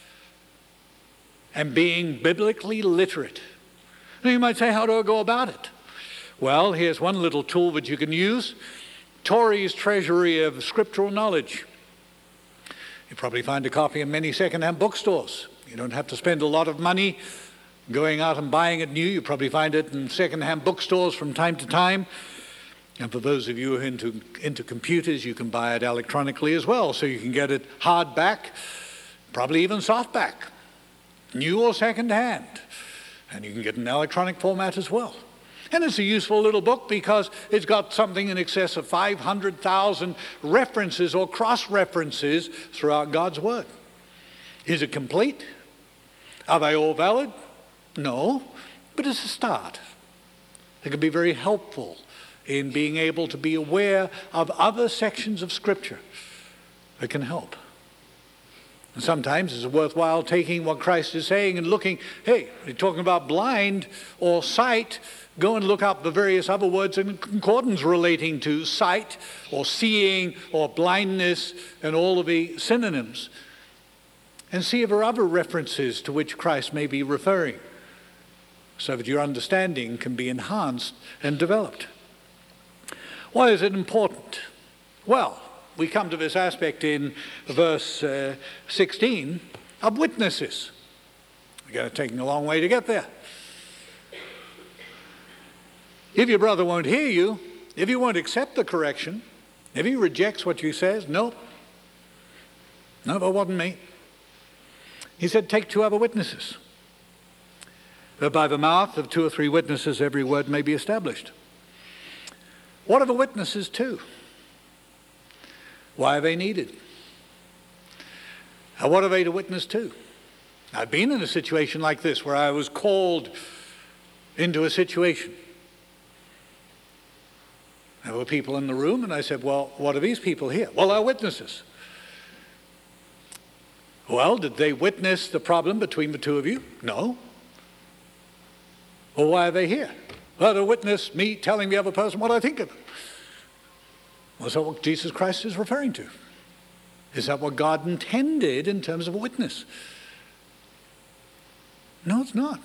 Speaker 1: and being biblically literate. Now you might say, how do I go about it? Well, here's one little tool that you can use. Torrey's Treasury of Scriptural Knowledge. You probably find a copy in many second-hand bookstores. You don't have to spend a lot of money going out and buying it new. You probably find it in second-hand bookstores from time to time. And for those of you who are into computers, you can buy it electronically as well. So you can get it hardback, probably even softback, new or second-hand. And you can get an electronic format as well. And it's a useful little book because it's got something in excess of 500,000 references or cross-references throughout God's Word. Is it complete? Are they all valid? No, but it's a start. It can be very helpful in being able to be aware of other sections of Scripture that can help. And sometimes it's worthwhile taking what Christ is saying and looking, hey, you're talking about blind or sight, go and look up the various other words in concordance relating to sight or seeing or blindness and all of the synonyms. And see if there are other references to which Christ may be referring so that your understanding can be enhanced and developed. Why is it important? Well, we come to this aspect in verse 16 of witnesses. Again, it's taking a long way to get there. If your brother won't hear you, if he won't accept the correction, if he rejects what you says, no, that wasn't me. He said, take two other witnesses, that by the mouth of two or three witnesses every word may be established. What are the witnesses to? Why are they needed? And what are they to witness to? I've been in a situation like this where I was called into a situation. There were people in the room, and I said, well, what are these people here? Well, they're witnesses. Well, did they witness the problem between the two of you? No. Well, why are they here? Well, to witness me telling the other person what I think of them. Well, that's what Jesus Christ is referring to. Is that what God intended in terms of a witness? No, it's not.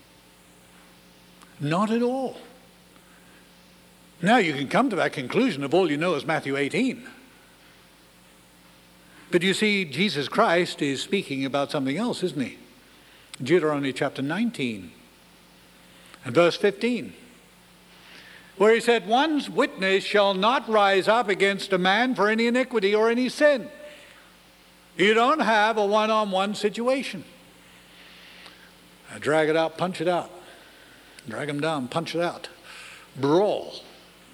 Speaker 1: Not at all. Now you can come to that conclusion if all you know is Matthew 18. But you see, Jesus Christ is speaking about something else, isn't he? Deuteronomy chapter 19 and verse 15, where he said, "One's witness shall not rise up against a man for any iniquity or any sin." You don't have a one-on-one situation. Drag it out, punch it out. Drag him down, punch it out. Brawl.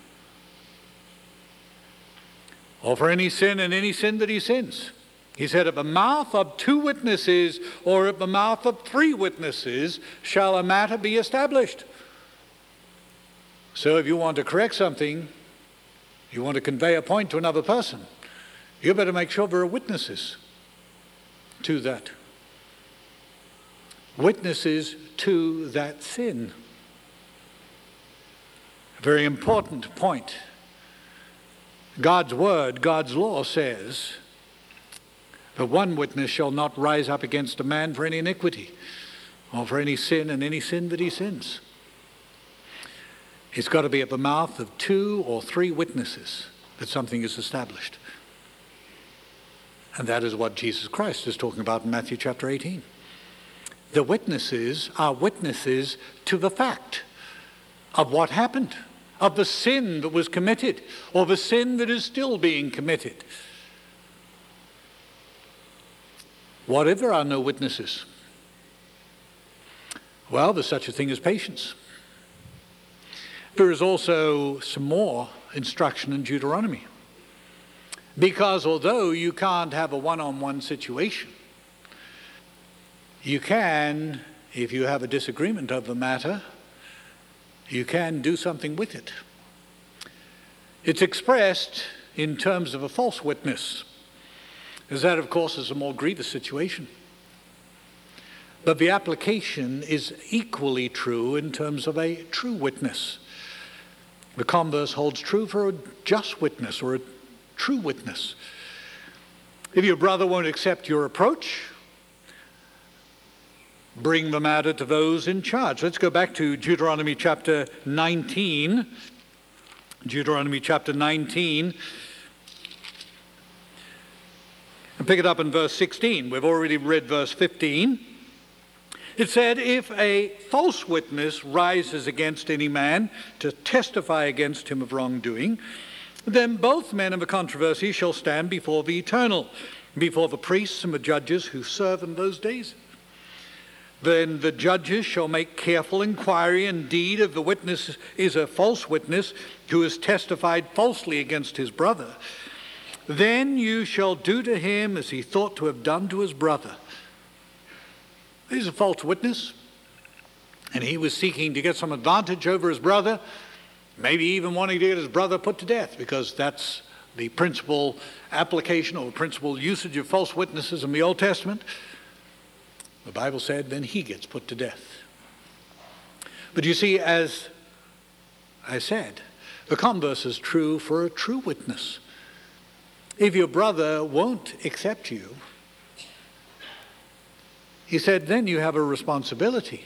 Speaker 1: Or for any sin and any sin that he sins. He said, at the mouth of 2 witnesses or at the mouth of 3 witnesses shall a matter be established. So if you want to correct something, you want to convey a point to another person, you better make sure there are witnesses to that. Witnesses to that sin. A very important point. God's word, God's law says that one witness shall not rise up against a man for any iniquity or for any sin and any sin that he sins. It's got to be at the mouth of 2 or 3 witnesses that something is established. And that is what Jesus Christ is talking about in Matthew chapter 18. The witnesses are witnesses to the fact of what happened, of the sin that was committed, or the sin that is still being committed. What if there are no witnesses? Well, there's such a thing as patience. There is also some more instruction in Deuteronomy. Because although you can't have a one-on-one situation, you can, if you have a disagreement of the matter, you can do something with it. It's expressed in terms of a false witness, as that, of course, is a more grievous situation. But the application is equally true in terms of a true witness. The converse holds true for a just witness or a true witness. If your brother won't accept your approach, bring the matter to those in charge. Let's go back to Deuteronomy chapter 19. Deuteronomy chapter 19. And pick it up in verse 16. We've already read verse 15. It said, if a false witness rises against any man to testify against him of wrongdoing, then both men of a controversy shall stand before the Eternal, before the priests and the judges who serve in those days. Then the judges shall make careful inquiry indeed if the witness is a false witness who has testified falsely against his brother. Then you shall do to him as he thought to have done to his brother. He's a false witness, and he was seeking to get some advantage over his brother, maybe even wanting to get his brother put to death, because that's the principal application or principal usage of false witnesses in the Old Testament. The Bible said, then he gets put to death. But you see, as I said, the converse is true for a true witness. If your brother won't accept you, he said, then you have a responsibility.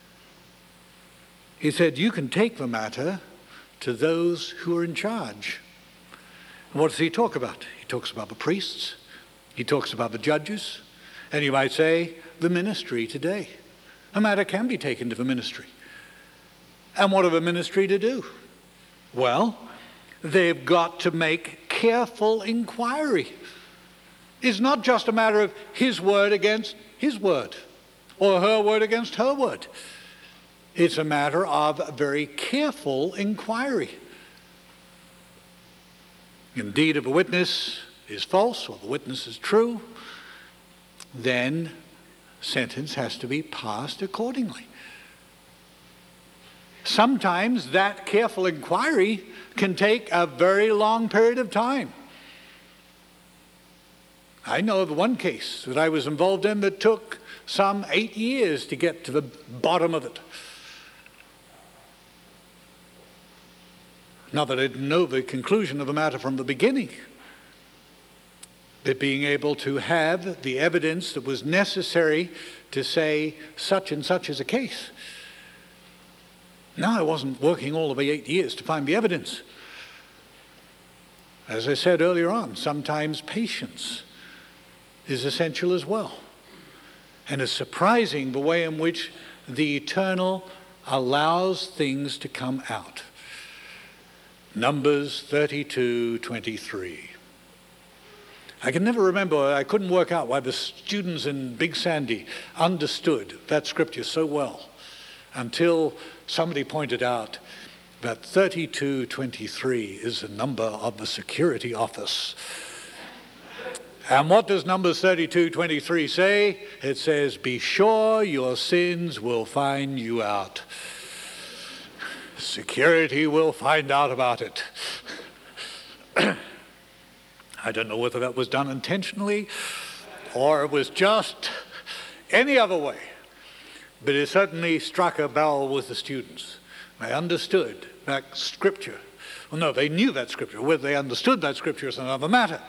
Speaker 1: He said, you can take the matter to those who are in charge. And what does he talk about? He talks about the priests. He talks about the judges. And you might say, the ministry today. A matter can be taken to the ministry. And what are the ministry to do? Well, they've got to make careful inquiry. It's not just a matter of his word against his word, or her word against her word. It's a matter of very careful inquiry. Indeed, if a witness is false or the witness is true, then sentence has to be passed accordingly. Sometimes that careful inquiry can take a very long period of time. I know of one case that I was involved in that took some 8 years to get to the bottom of it. Not that I didn't know the conclusion of the matter from the beginning. But being able to have the evidence that was necessary to say such and such is a case. No, I wasn't working all of the 8 years to find the evidence. As I said earlier on, sometimes patience is essential as well. And it's surprising the way in which the eternal allows things to come out. Numbers 32:23. I can never remember, I couldn't work out why the students in Big Sandy understood that scripture so well until somebody pointed out that 32:23 is the number of the security office. And what does Numbers 32:23 say? It says, be sure your sins will find you out. Security will find out about it. I don't know whether that was done intentionally or it was just any other way. But it certainly struck a bell with the students. They understood that scripture. Well, no, they knew that scripture. Whether they understood that scripture is another matter.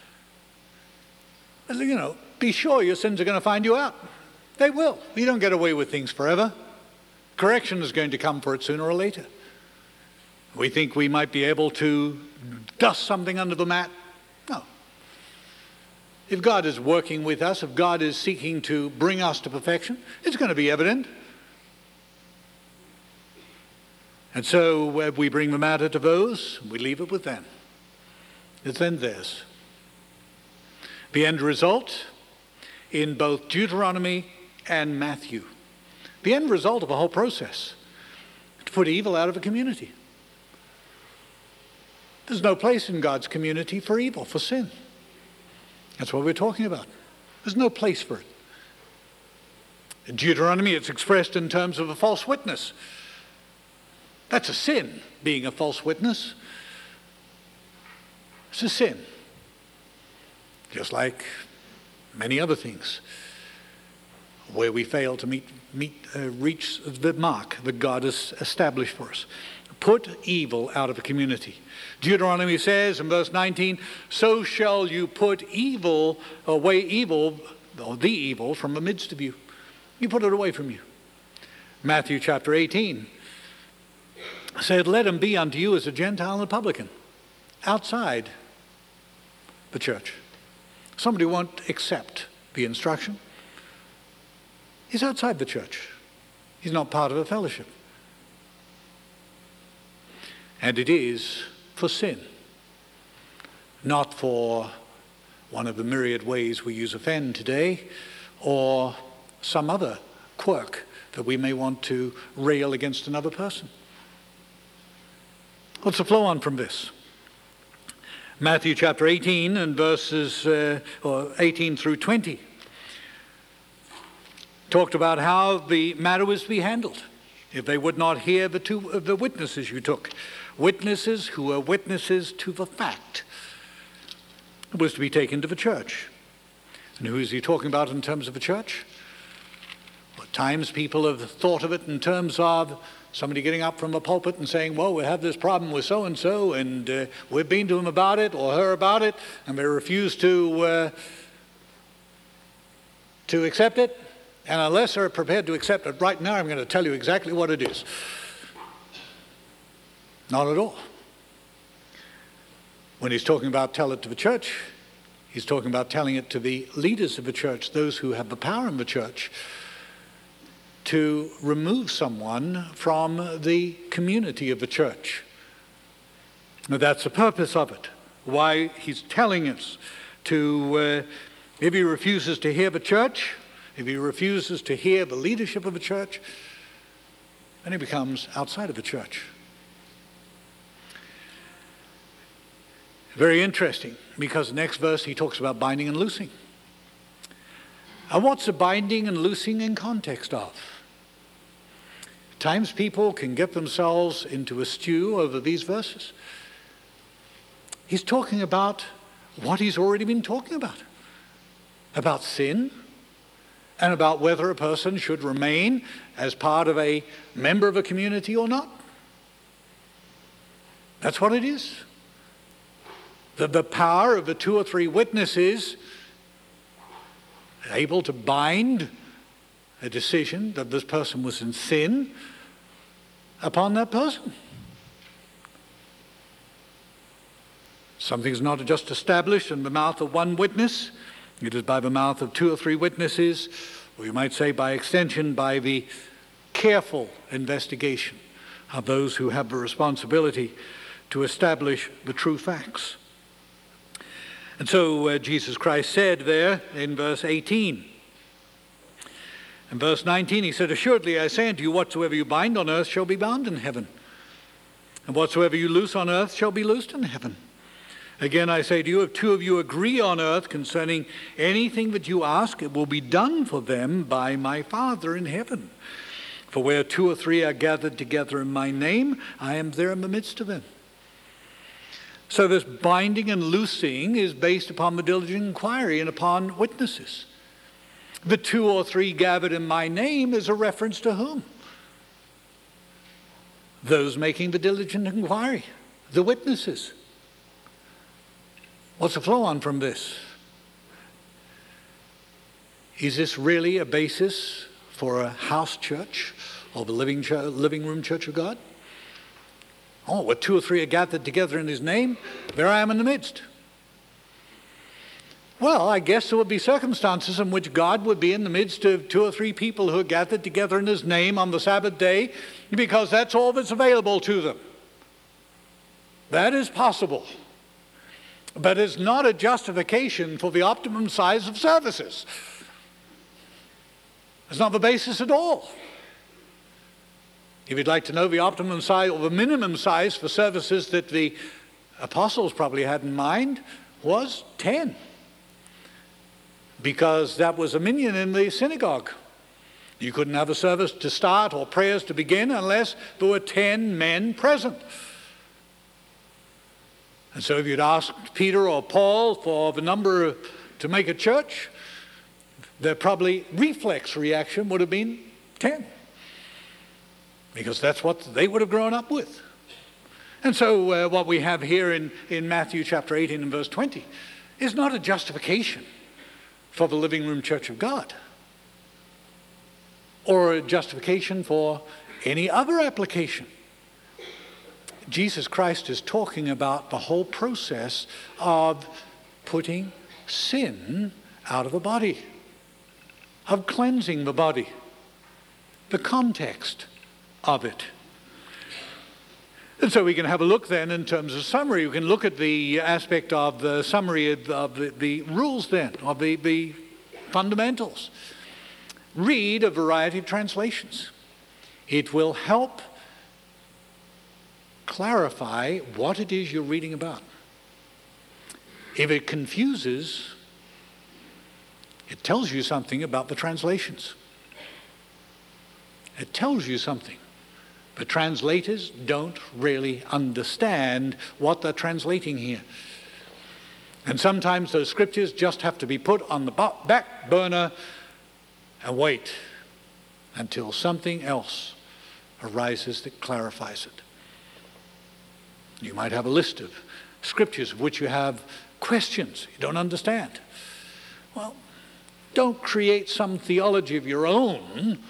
Speaker 1: But, be sure your sins are going to find you out. They will. You don't get away with things forever. Correction is going to come for it sooner or later. We think we might be able to dust something under the mat. No. If God is working with us, if God is seeking to bring us to perfection, it's going to be evident. And so we bring the matter to those, we leave it with them. It's then theirs. The end result in both Deuteronomy and Matthew. The end result of the whole process. To put evil out of a community. There's no place in God's community for evil, for sin. That's what we're talking about. There's no place for it. In Deuteronomy, it's expressed in terms of a false witness. That's a sin, being a false witness. It's a sin. Just like many other things where we fail to reach the mark that God has established for us. Put evil out of a community. Deuteronomy says in verse 19, so shall you put away evil, or the evil, from the midst of you. You put it away from you. Matthew chapter 18 said, let him be unto you as a Gentile and a publican, outside the church. Somebody won't accept the instruction. He's outside the church. He's not part of a fellowship. And it is for sin, not for one of the myriad ways we use offend today, or some other quirk that we may want to rail against another person. What's the flow on from this? Matthew chapter 18 and verses 18 through 20 talked about how the matter was to be handled if they would not hear the two of the witnesses you took. Witnesses who are witnesses to the fact was to be taken to the church. And who is he talking about in terms of the church? Well, at times people have thought of it in terms of somebody getting up from the pulpit and saying, well, we have this problem with so-and-so, and we've been to them about it or her about it, and they refuse to accept it. And unless they're prepared to accept it right now, I'm going to tell you exactly what it is. Not at all. When he's talking about tell it to the church, he's talking about telling it to the leaders of the church, those who have the power in the church, to remove someone from the community of the church. Now, that's the purpose of it. Why he's telling us to, if he refuses to hear the church, if he refuses to hear the leadership of the church, then he becomes outside of the church. Very interesting, because the next verse he talks about binding and loosing. And what's the binding and loosing in context of? At times people can get themselves into a stew over these verses. He's talking about what he's already been talking about sin, and about whether a person should remain as part of a member of a community or not. That's what it is. The power of the 2 or 3 witnesses able to bind a decision that this person was in sin upon that person. Something's not just established in the mouth of one witness. It is by the mouth of 2 or 3 witnesses, or you might say by extension, by the careful investigation of those who have the responsibility to establish the true facts. And so Jesus Christ said there in verse 18. In verse 19 he said, "Assuredly I say unto you, whatsoever you bind on earth shall be bound in heaven, and whatsoever you loose on earth shall be loosed in heaven. Again I say to you, if 2 of you agree on earth concerning anything that you ask, it will be done for them by my Father in heaven. For where 2 or 3 are gathered together in my name, I am there in the midst of them." So this binding and loosing is based upon the diligent inquiry and upon witnesses. The 2 or 3 gathered in my name is a reference to whom? Those making the diligent inquiry, the witnesses. What's the flow on from this? Is this really a basis for a house church or the living room church of God? Oh, where 2 or 3 are gathered together in his name, there I am in the midst. Well, I guess there would be circumstances in which God would be in the midst of 2 or 3 people who are gathered together in his name on the Sabbath day, because that's all that's available to them. That is possible. But it's not a justification for the optimum size of services. It's not the basis at all. If you'd like to know the optimum size or the minimum size for services that the apostles probably had in mind, was 10. Because that was a minyan in the synagogue. You couldn't have a service to start or prayers to begin unless there were 10 men present. And so if you'd asked Peter or Paul for the number to make a church, their probably reflex reaction would have been 10. Because that's what they would have grown up with. And so what we have here in Matthew chapter 18 and verse 20 is not a justification for the living room church of God, or a justification for any other application. Jesus Christ is talking about the whole process of putting sin out of the body, of cleansing the body, the context of it. And so we can have a look then in terms of summary. We can look at the aspect of the summary of the rules then, of the fundamentals. Read a variety of translations. It will help clarify what it is you're reading about. If it confuses, it tells you something about the translations. It tells you something. The translators don't really understand what they're translating here. And sometimes those scriptures just have to be put on the back burner and wait until something else arises that clarifies it. You might have a list of scriptures of which you have questions you don't understand. Well, don't create some theology of your own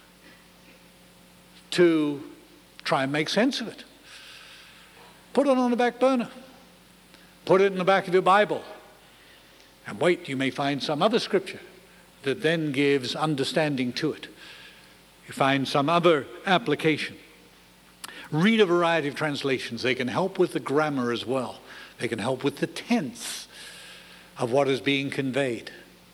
Speaker 1: to try and make sense of it. Put it on the back burner. Put it in the back of your Bible. And wait, you may find some other scripture that then gives understanding to it. You find some other application. Read a variety of translations. They can help with the grammar as well. They can help with the tense of what is being conveyed.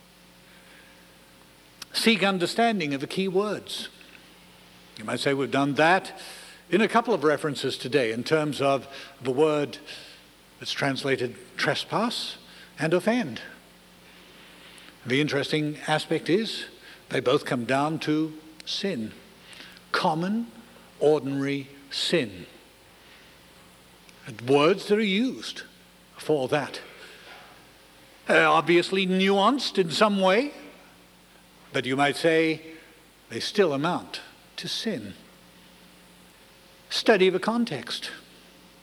Speaker 1: Seek understanding of the key words. You might say we've done that in a couple of references today in terms of the word that's translated trespass and offend. The interesting aspect is they both come down to sin. Common, ordinary sin. And words that are used for that. Obviously nuanced in some way, but you might say they still amount to sin. Study the context.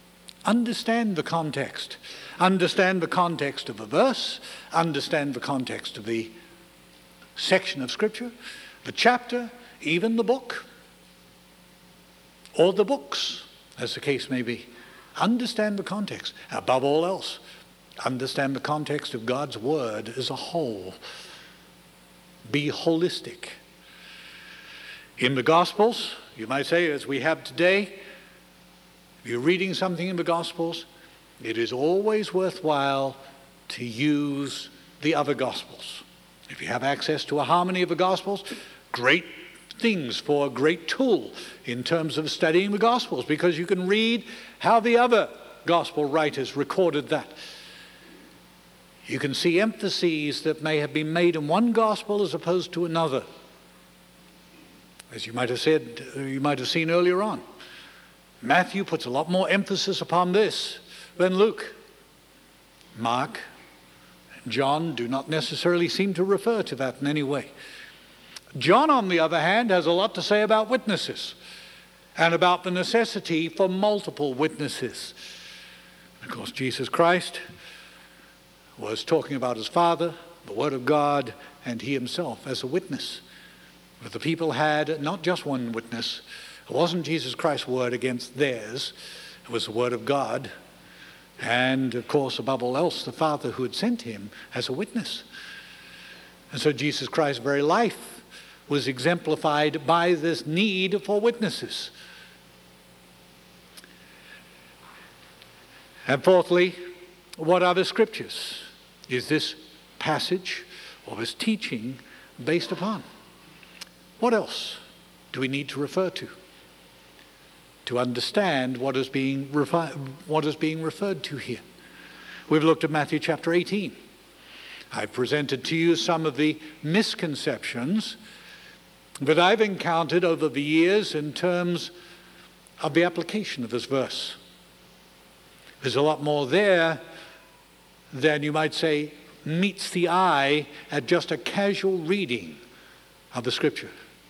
Speaker 1: Understand the context. Understand the context of a verse. Understand the context of the section of Scripture, the chapter, even the book, or the books, as the case may be. Understand the context. Above all else, understand the context of God's Word as a whole. Be holistic. In the Gospels, you might say, as we have today, if you're reading something in the Gospels, it is always worthwhile to use the other Gospels. If you have access to a harmony of the Gospels, great things for a great tool in terms of studying the Gospels, because you can read how the other Gospel writers recorded that. You can see emphases that may have been made in one Gospel as opposed to another. As you might have said, you might have seen earlier on, Matthew puts a lot more emphasis upon this than Luke. Mark and John do not necessarily seem to refer to that in any way. John, on the other hand, has a lot to say about witnesses and about the necessity for multiple witnesses. Of course, Jesus Christ was talking about his Father, the Word of God, and he himself as a witness. But the people had not just one witness. It wasn't Jesus Christ's word against theirs. It was the word of God. And, of course, above all else, the Father who had sent him as a witness. And so Jesus Christ's very life was exemplified by this need for witnesses. And fourthly, what are the Scriptures? Is this passage or this teaching based upon? What else do we need to refer to understand what is being referred to here? We've looked at Matthew chapter 18. I've presented to you some of the misconceptions that I've encountered over the years in terms of the application of this verse. There's a lot more there than, you might say, meets the eye at just a casual reading of the Scripture.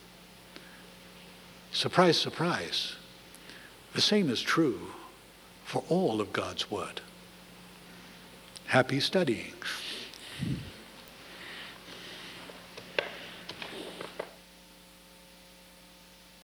Speaker 1: Surprise, surprise. The same is true for all of God's Word. Happy studying.